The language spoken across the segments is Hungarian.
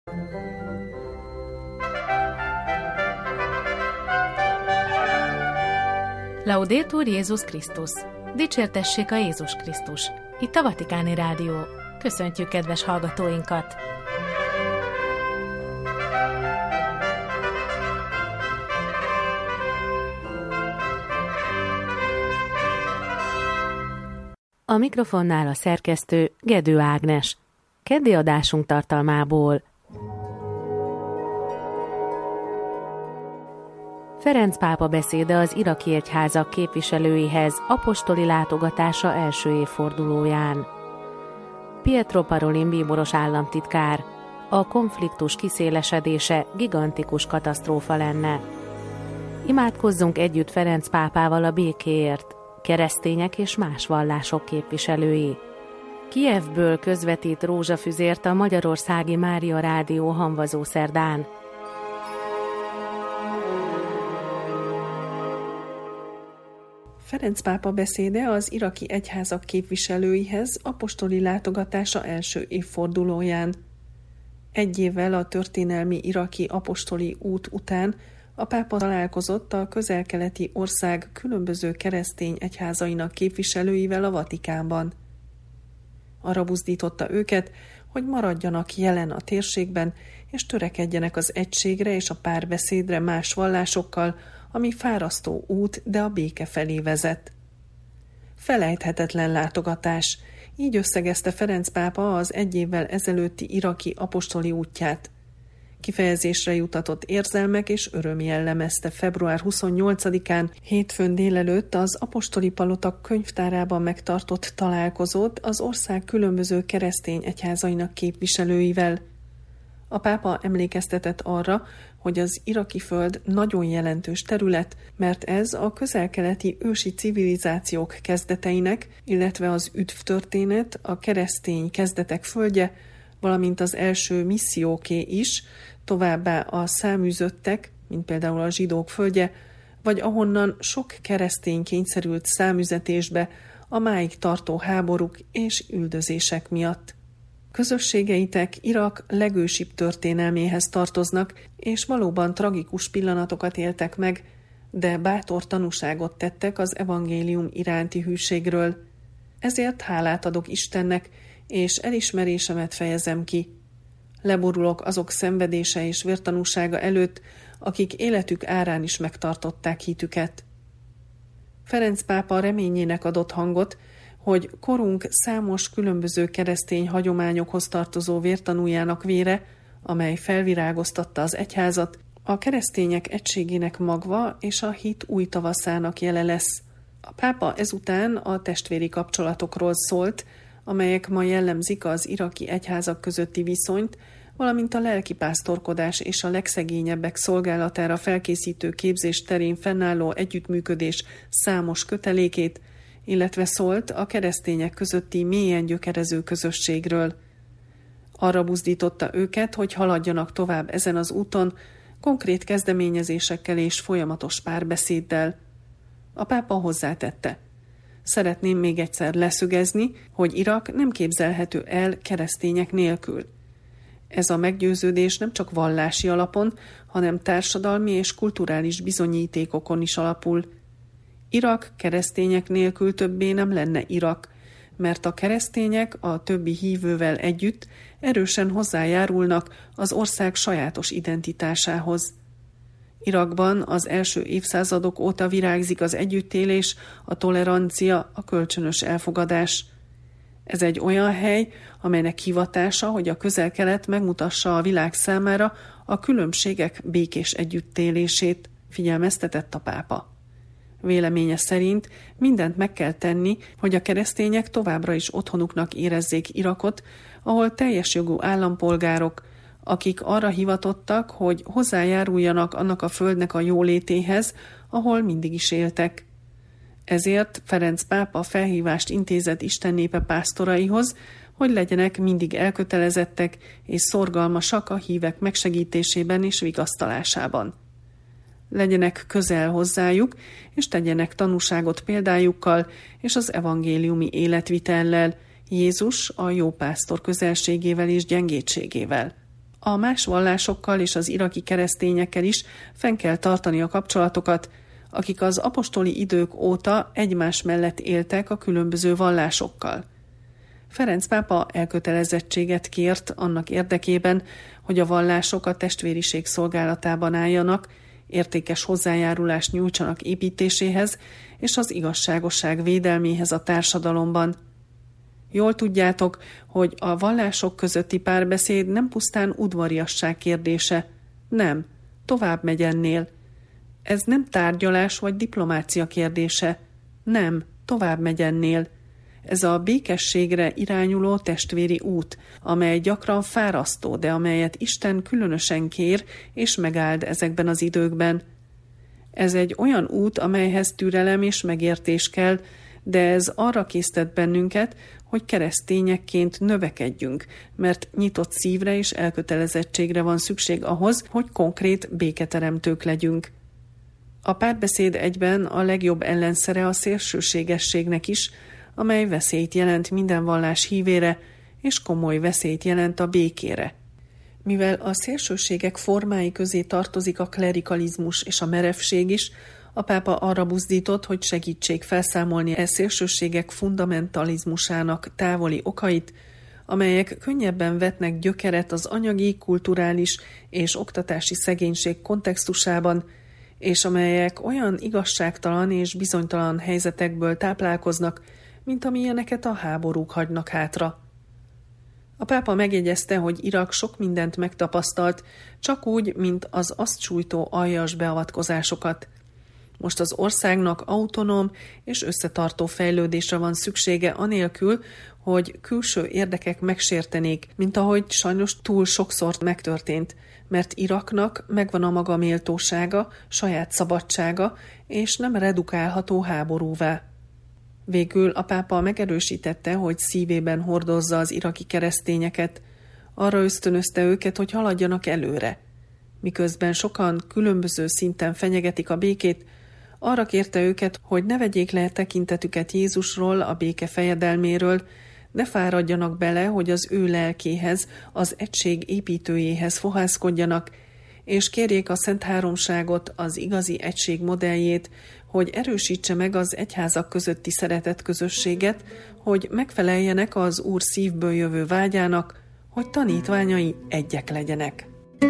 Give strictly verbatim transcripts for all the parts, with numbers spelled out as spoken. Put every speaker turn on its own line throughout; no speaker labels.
Laudetur Jézus Krisztus! Dicsértessék a Jézus Krisztus! Itt a Vatikáni Rádió. Köszöntjük kedves hallgatóinkat! A mikrofonnál a szerkesztő Gedő Ágnes. Keddi adásunk tartalmából. Ferenc pápa beszéde az iraki egyházak képviselőihez apostoli látogatása első évfordulóján. Pietro Parolin bíboros államtitkár: a konfliktus kiszélesedése gigantikus katasztrófa lenne. Imádkozzunk együtt Ferenc pápával a békéért, keresztények és más vallások képviselői. Kijevből közvetít rózsafüzért a Magyarországi Mária Rádió Hamvazó szerdán.
Ferenc pápa beszéde az iraki egyházak képviselőihez apostoli látogatása első évfordulóján. Egy évvel a történelmi iraki apostoli út után a pápa találkozott a közel-keleti ország különböző keresztény egyházainak képviselőivel a Vatikánban. Arra buzdította őket, hogy maradjanak jelen a térségben, és törekedjenek az egységre és a párbeszédre más vallásokkal, ami fárasztó út, de a béke felé vezet. Felejthetetlen látogatás, így összegezte Ferenc pápa az egy évvel ezelőtti iraki apostoli útját. Kifejezésre jutatott érzelmek és öröm jellemezte február huszonnyolcadikán, hétfőn délelőtt az apostoli palota könyvtárában megtartott találkozót az ország különböző keresztény egyházainak képviselőivel. A pápa emlékeztetett arra, hogy az iraki föld nagyon jelentős terület, mert ez a közel-keleti ősi civilizációk kezdeteinek, illetve az üdvtörténet, a keresztény kezdetek földje, valamint az első misszióké is, továbbá a száműzöttek, mint például a zsidók földje, vagy ahonnan sok keresztény kényszerült számüzetésbe a máig tartó háborúk és üldözések miatt. Közösségeitek Irak legősibb történelméhez tartoznak, és valóban tragikus pillanatokat éltek meg, de bátor tanúságot tettek az evangélium iránti hűségről. Ezért hálát adok Istennek, és elismerésemet fejezem ki. Leborulok azok szenvedése és vértanúsága előtt, akik életük árán is megtartották hitüket. Ferenc pápa reményének adott hangot, hogy korunk számos különböző keresztény hagyományokhoz tartozó vértanújának vére, amely felvirágoztatta az egyházat, a keresztények egységének magva és a hit új tavaszának jele lesz. A pápa ezután a testvéri kapcsolatokról szólt, amelyek ma jellemzik az iraki egyházak közötti viszonyt, valamint a lelkipásztorkodás és a legszegényebbek szolgálatára felkészítő képzés terén fennálló együttműködés számos kötelékét, illetve szólt a keresztények közötti mélyen gyökerező közösségről. Arra buzdította őket, hogy haladjanak tovább ezen az úton, konkrét kezdeményezésekkel és folyamatos párbeszéddel. A pápa hozzátette: szeretném még egyszer leszögezni, hogy Irak nem képzelhető el keresztények nélkül. Ez a meggyőződés nem csak vallási alapon, hanem társadalmi és kulturális bizonyítékokon is alapul. Irak keresztények nélkül többé nem lenne Irak, mert a keresztények a többi hívővel együtt erősen hozzájárulnak az ország sajátos identitásához. Irakban az első évszázadok óta virágzik az együttélés, a tolerancia, a kölcsönös elfogadás. Ez egy olyan hely, amelynek hivatása, hogy a Közel-Kelet megmutassa a világ számára a különbségek békés együttélését, figyelmeztetett a pápa. Véleménye szerint mindent meg kell tenni, hogy a keresztények továbbra is otthonuknak érezzék Irakot, ahol teljes jogú állampolgárok, akik arra hivatottak, hogy hozzájáruljanak annak a földnek a jólétéhez, ahol mindig is éltek. Ezért Ferenc pápa felhívást intézett Isten népe pásztoraihoz, hogy legyenek mindig elkötelezettek és szorgalmasak a hívek megsegítésében és vigasztalásában. Legyenek közel hozzájuk, és tegyenek tanúságot példájukkal és az evangéliumi életvitellel, Jézus a jó pásztor közelségével és gyengétségével. A más vallásokkal és az iraki keresztényekkel is fenn kell tartani a kapcsolatokat, akik az apostoli idők óta egymás mellett éltek a különböző vallásokkal. Ferenc pápa elkötelezettséget kért annak érdekében, hogy a vallások a testvériség szolgálatában álljanak, értékes hozzájárulást nyújtsanak építéséhez és az igazságosság védelméhez a társadalomban. Jól tudjátok, hogy a vallások közötti párbeszéd nem pusztán udvariasság kérdése. Nem, tovább megy ennél. Ez nem tárgyalás vagy diplomácia kérdése. Nem, tovább megy ennél. Ez a békességre irányuló testvéri út, amely gyakran fárasztó, de amelyet Isten különösen kér és megáld ezekben az időkben. Ez egy olyan út, amelyhez türelem és megértés kell, de ez arra késztet bennünket, hogy keresztényekként növekedjünk, mert nyitott szívre és elkötelezettségre van szükség ahhoz, hogy konkrét béketeremtők legyünk. A párbeszéd egyben a legjobb ellenszere a szélsőségességnek is, amely veszélyt jelent minden vallás hívére, és komoly veszélyt jelent a békére. Mivel a szélsőségek formái közé tartozik a klerikalizmus és a merevség is, a pápa arra buzdított, hogy segítsék felszámolni e szélsőségek fundamentalizmusának távoli okait, amelyek könnyebben vetnek gyökeret az anyagi, kulturális és oktatási szegénység kontextusában, és amelyek olyan igazságtalan és bizonytalan helyzetekből táplálkoznak, mint amilyeneket a háborúk hagynak hátra. A pápa megjegyezte, hogy Irak sok mindent megtapasztalt, csak úgy, mint az azt sújtó aljas beavatkozásokat. Most az országnak autonóm és összetartó fejlődésre van szüksége anélkül, hogy külső érdekek megsértenék, mint ahogy sajnos túl sokszor megtörtént, mert Iraknak megvan a maga méltósága, saját szabadsága, és nem redukálható háborúvá. Végül a pápa megerősítette, hogy szívében hordozza az iraki keresztényeket, arra ösztönözte őket, hogy haladjanak előre. Miközben sokan különböző szinten fenyegetik a békét, arra kérte őket, hogy ne vegyék le tekintetüket Jézusról, a béke fejedelméről, ne fáradjanak bele, hogy az ő lelkéhez, az egység építőjéhez fohászkodjanak, és kérjék a Szent Háromságot, az igazi egység modelljét, hogy erősítse meg az egyházak közötti szeretet közösséget, hogy megfeleljenek az Úr szívből jövő vágyának, hogy tanítványai egyek legyenek.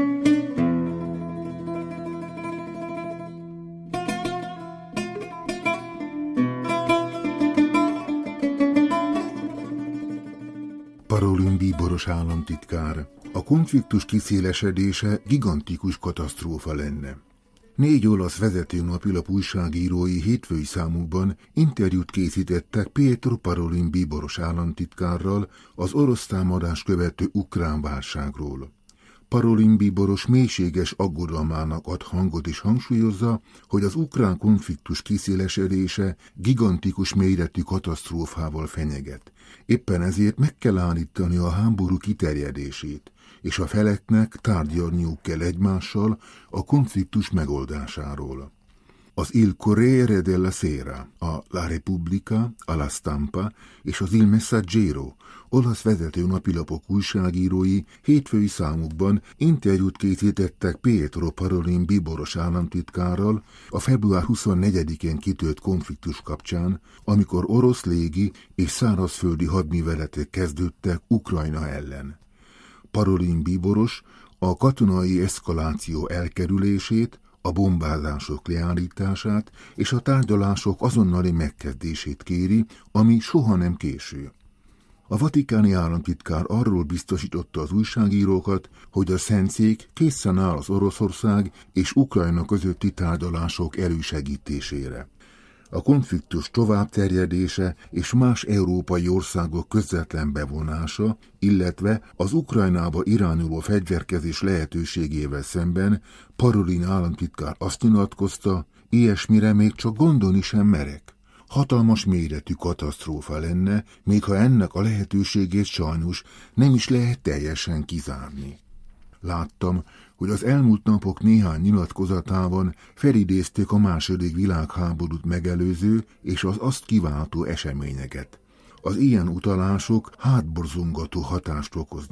Parolin bíboros államtitkár. A konfliktus kiszélesedése gigantikus katasztrófa lenne. Négy olasz vezető napilap újságírói hétfői számukban interjút készítettek Pietro Parolin bíboros államtitkárral az orosz támadás követő ukrán válságról. Parolin bíboros mélységes aggodalmának ad hangot és hangsúlyozza, hogy az ukrán konfliktus kiszélesedése gigantikus méretű katasztrófával fenyeget. Éppen ezért meg kell állítani a háború kiterjedését, és a feleknek tárgyalniuk kell egymással a konfliktus megoldásáról. Az Il Corriere della Sera, a La Repubblica, a La Stampa és az Il Messaggero olasz vezető napilapok újságírói hétfői számukban interjút készítettek Pietro Parolin bíboros államtitkárral a február huszonnegyedikén kitört konfliktus kapcsán, amikor orosz légi és szárazföldi hadműveletek kezdődtek Ukrajna ellen. Parolin bíboros a katonai eszkaláció elkerülését, a bombázások leállítását és a tárgyalások azonnali megkezdését kéri, ami soha nem késő. A vatikáni államtitkár arról biztosította az újságírókat, hogy a Szentszék készen áll az Oroszország és Ukrajna közötti tárgyalások elősegítésére. A konfliktus továbbterjedése és más európai országok közvetlen bevonása, illetve az Ukrajnába irányuló fegyverkezés lehetőségével szemben Parolin államtitkár azt nyilatkozta, ilyesmire még csak gondolni sem merek. Hatalmas méretű katasztrófa lenne, még ha ennek a lehetőségét sajnos nem is lehet teljesen kizárni. Láttam, hogy az elmúlt napok néhány nyilatkozatában felidézték a második világháborút megelőző és az azt kiváltó eseményeket. Az ilyen utalások hátborzongató hatást okoznak.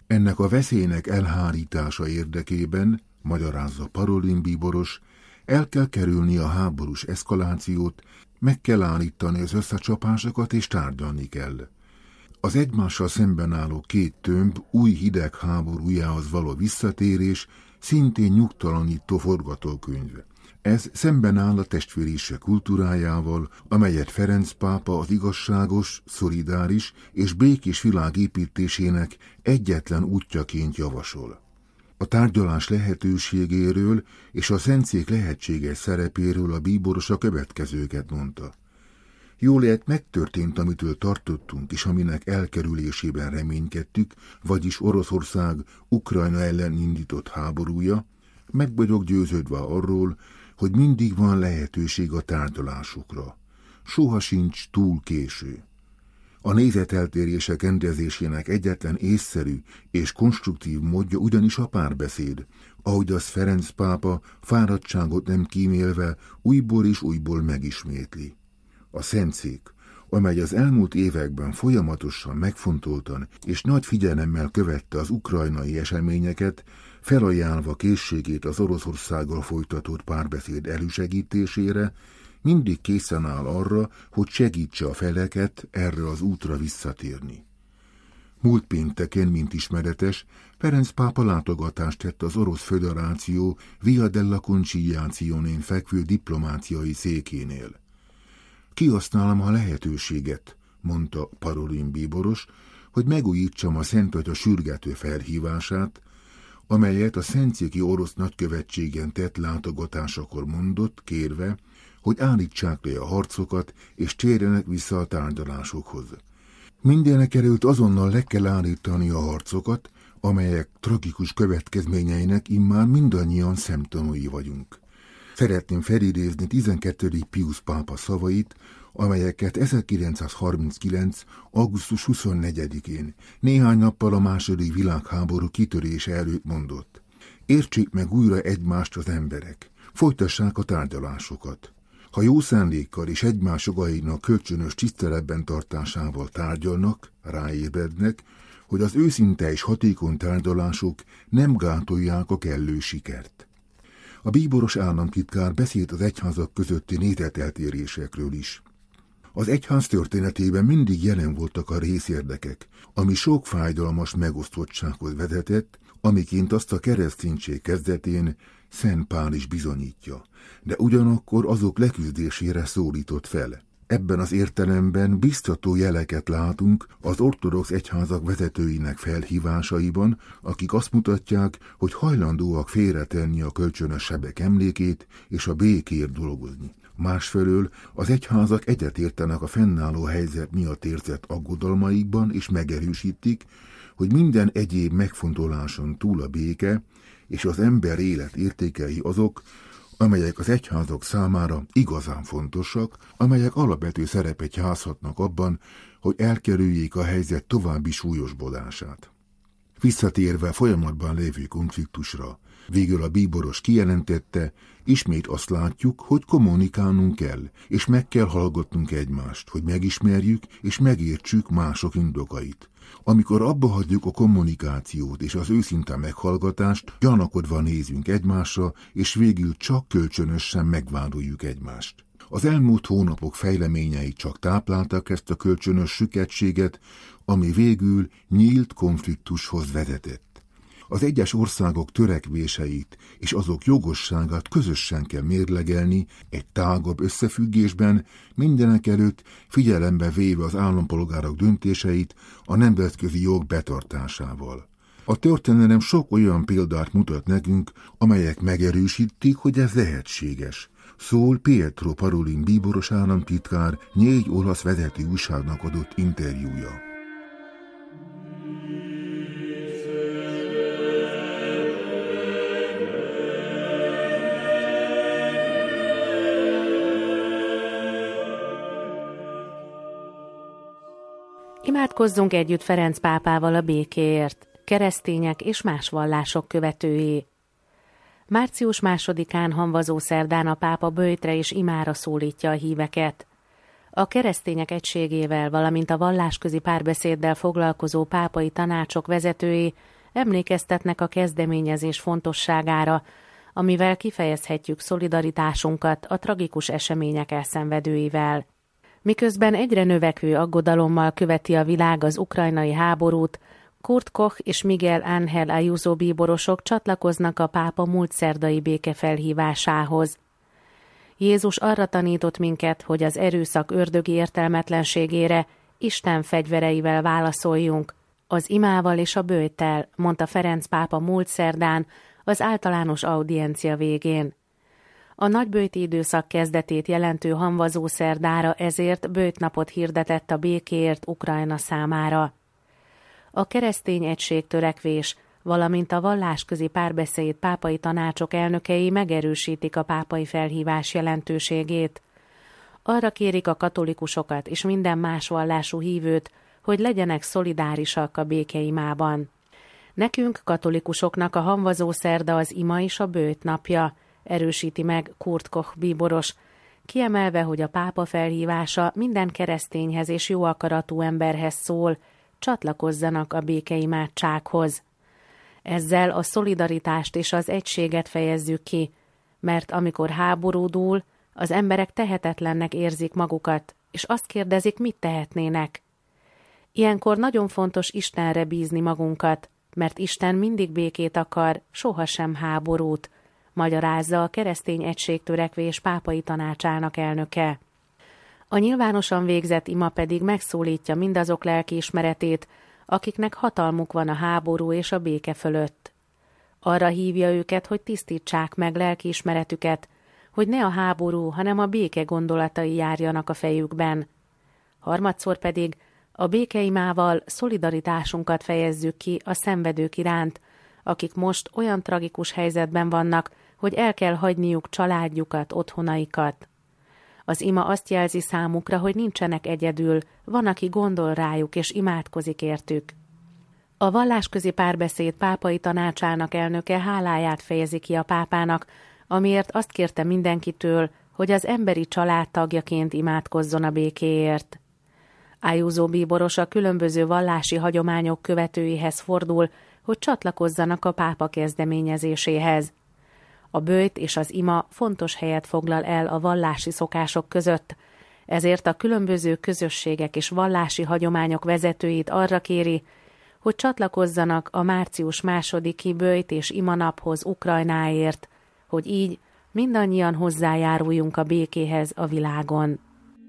Ennek a veszélynek elhárítása érdekében, magyarázza Parolin bíboros, el kell kerülni a háborús eszkalációt, meg kell állítani az összecsapásokat és tárgyalni kell. Az egymással szemben álló két tömb új hidegháborújához való visszatérés szintén nyugtalanító forgatókönyv. Ez szemben áll a testvériség kultúrájával, amelyet Ferenc pápa az igazságos, szolidáris és békés világ építésének egyetlen útjaként javasol. A tárgyalás lehetőségéről és a szentszék lehetséges szerepéről a bíboros a következőket mondta. Jól lehet megtörtént, amitől tartottunk, és aminek elkerülésében reménykedtük, vagyis Oroszország Ukrajna ellen indított háborúja, meg vagyok győződve arról, hogy mindig van lehetőség a tárgyalásokra. Soha sincs túl késő. A nézeteltérések rendezésének egyetlen észszerű és konstruktív módja ugyanis a párbeszéd, ahogy az Ferenc pápa fáradtságot nem kímélve újból és újból megismétli. A szentszék, amely az elmúlt években folyamatosan megfontoltan és nagy figyelemmel követte az ukrajnai eseményeket, felajánlva készségét az Oroszországgal folytatott párbeszéd elősegítésére, mindig készen áll arra, hogy segítse a feleket erre az útra visszatérni. Múlt pénteken, mint ismeretes, Ferenc pápa látogatást tett az Orosz Föderáció Via della Conciliazione-n fekvő diplomáciai székénél. Kihasználom a lehetőséget, mondta Parolin bíboros, hogy megújítsam a Szentatya sürgető felhívását, amelyet a szentszéki orosz nagykövetségen tett látogatásakor mondott, kérve, hogy állítsák le a harcokat és térjenek vissza a tárgyalásokhoz. Mindenekelőtt azonnal le kell állítani a harcokat, amelyek tragikus következményeinek immár mindannyian szemtanúi vagyunk. Szeretném felidézni tizenkettedik Piusz pápa szavait, amelyeket ezerkilencszázharminckilenc. augusztus huszonnegyedikén, néhány nappal a második világháború kitörése előtt mondott. Értsék meg újra egymást az emberek, folytassák a tárgyalásokat. Ha jó szándékkal és egymás jogainak kölcsönös tiszteletben tartásával tárgyalnak, ráébrednek, hogy az őszinte és hatékony tárgyalások nem gátolják a kellő sikert. A bíboros államtitkár beszélt az egyházak közötti nézeteltérésekről is. Az egyház történetében mindig jelen voltak a részérdekek, ami sok fájdalmas megosztottsághoz vezetett, amiként azt a kereszténység kezdetén Szent Pál is bizonyítja, de ugyanakkor azok leküzdésére szólított fel. Ebben az értelemben biztató jeleket látunk az ortodox egyházak vezetőinek felhívásaiban, akik azt mutatják, hogy hajlandóak félretenni a kölcsönös sebek emlékét és a békért dolgozni. Másfelől az egyházak egyetértenek a fennálló helyzet miatt érzett aggodalmaikban és megerősítik, hogy minden egyéb megfontoláson túl a béke és az ember élet értékei azok, amelyek az egyházak számára igazán fontosak, amelyek alapvető szerepet játszhatnak abban, hogy elkerüljék a helyzet további súlyosbodását. Visszatérve folyamatban lévő konfliktusra, végül a bíboros kijelentette, ismét azt látjuk, hogy kommunikálnunk kell, és meg kell hallgatnunk egymást, hogy megismerjük és megértsük mások indokait. Amikor abba hagyjuk a kommunikációt és az őszinte meghallgatást, gyanakodva nézünk egymásra, és végül csak kölcsönösen megvádoljuk egymást. Az elmúlt hónapok fejleményei csak táplálták ezt a kölcsönös süketséget, ami végül nyílt konfliktushoz vezetett. Az egyes országok törekvéseit és azok jogosságát közösen kell mérlegelni egy tágabb összefüggésben, mindenekelőtt figyelembe véve az állampolgárok döntéseit a nemzetközi jog betartásával. A történelem sok olyan példát mutat nekünk, amelyek megerősítik, hogy ez lehetséges. Szól Pietro Parolin bíboros államtitkár négy olasz vezető újságnak adott interjúja.
Imádkozzunk együtt Ferenc pápával a békéért, keresztények és más vallások követői. Március másodikán hamvazó szerdán a pápa böjtre és imára szólítja a híveket. A keresztények egységével, valamint a vallásközi párbeszéddel foglalkozó pápai tanácsok vezetői emlékeztetnek a kezdeményezés fontosságára, amivel kifejezhetjük szolidaritásunkat a tragikus események elszenvedőivel. Miközben egyre növekvő aggodalommal követi a világ az ukrajnai háborút, Kurt Koch és Miguel Ángel Ayuso bíborosok csatlakoznak a pápa múlt szerdai békefelhívásához. Jézus arra tanított minket, hogy az erőszak ördögi értelmetlenségére Isten fegyvereivel válaszoljunk, az imával és a böjttel, mondta Ferenc pápa múlt szerdán az általános audiencia végén. A nagyböjti időszak kezdetét jelentő hamvazó szerdára ezért böjtnapot hirdetett a békéért Ukrajna számára. A keresztény egységtörekvés, valamint a vallásközi párbeszéd pápai tanácsok elnökei megerősítik a pápai felhívás jelentőségét. Arra kérik a katolikusokat és minden más vallású hívőt, hogy legyenek szolidárisak a békeimában. Nekünk, katolikusoknak a hamvazó szerda az ima és a böjt napja, erősíti meg Kurt Koch bíboros, kiemelve, hogy a pápa felhívása minden keresztényhez és jó akaratú emberhez szól, csatlakozzanak a békeimádsághoz. Ezzel a szolidaritást és az egységet fejezzük ki, mert amikor háború dúl, az emberek tehetetlennek érzik magukat, és azt kérdezik, mit tehetnének. Ilyenkor nagyon fontos Istenre bízni magunkat, mert Isten mindig békét akar, sohasem háborút, magyarázza a keresztény egységtörekvés pápai tanácsának elnöke. A nyilvánosan végzett ima pedig megszólítja mindazok lelkiismeretét, akiknek hatalmuk van a háború és a béke fölött. Arra hívja őket, hogy tisztítsák meg lelkiismeretüket, hogy ne a háború, hanem a béke gondolatai járjanak a fejükben. Harmadszor pedig a békeimával szolidaritásunkat fejezzük ki a szenvedők iránt, akik most olyan tragikus helyzetben vannak, hogy el kell hagyniuk családjukat, otthonaikat. Az ima azt jelzi számukra, hogy nincsenek egyedül, van, aki gondol rájuk és imádkozik értük. A vallásközi párbeszéd pápai tanácsának elnöke háláját fejezi ki a pápának, amiért azt kérte mindenkitől, hogy az emberi család tagjaként imádkozzon a békéért. Ayuso bíboros a különböző vallási hagyományok követőihez fordul, hogy csatlakozzanak a pápa kezdeményezéséhez. A böjt és az ima fontos helyet foglal el a vallási szokások között, ezért a különböző közösségek és vallási hagyományok vezetőit arra kéri, hogy csatlakozzanak a március másodiki böjt és ima naphoz Ukrajnáért, hogy így mindannyian hozzájáruljunk a békéhez a világon.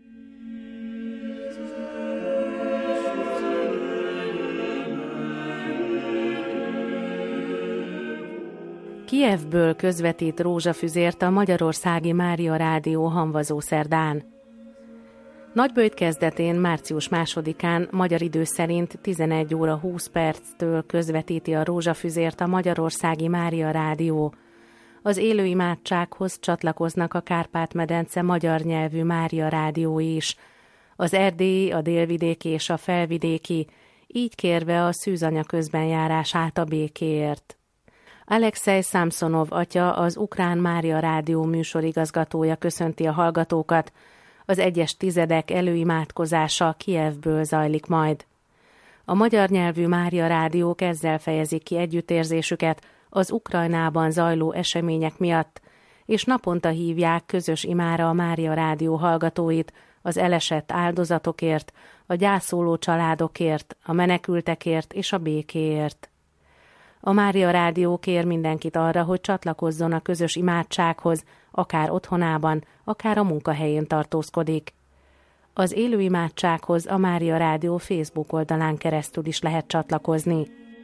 Kijevből közvetít rózsafüzért a Magyarországi Mária Rádió hamvazó szerdán. Nagyböjt kezdetén március másodikán magyar idő szerint tizenegy óra húsz perctől közvetíti a rózsafüzért a Magyarországi Mária Rádió. Az élő imádsághoz csatlakoznak a Kárpát-medence magyar nyelvű Mária rádiói is, az erdélyi, a délvidéki és a felvidéki, így kérve a szűzanya közbenjárását a békéért. Alexej Samsonov atya, az Ukrán Mária Rádió műsorigazgatója köszönti a hallgatókat, az egyes tizedek előimádkozása Kijevből zajlik majd. A magyar nyelvű Mária Rádiók ezzel fejezik ki együttérzésüket az Ukrajnában zajló események miatt, és naponta hívják közös imára a Mária Rádió hallgatóit az elesett áldozatokért, a gyászoló családokért, a menekültekért és a békéért. A Mária Rádió kér mindenkit arra, hogy csatlakozzon a közös imádsághoz, akár otthonában, akár a munkahelyén tartózkodik. Az élő imádsághoz a Mária Rádió Facebook oldalán keresztül is lehet csatlakozni.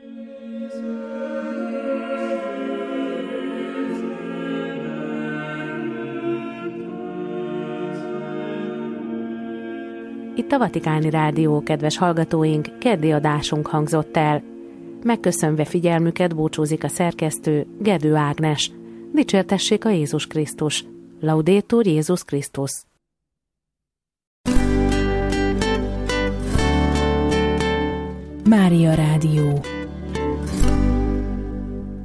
Itt a Vatikáni Rádió, kedves hallgatóink, keddi adásunk hangzott el. Megköszönve figyelmüket búcsúzik a szerkesztő, Gedő Ágnes. Dicsértessék a Jézus Krisztus! Laudetur Jézus Krisztus!
Mária Rádió.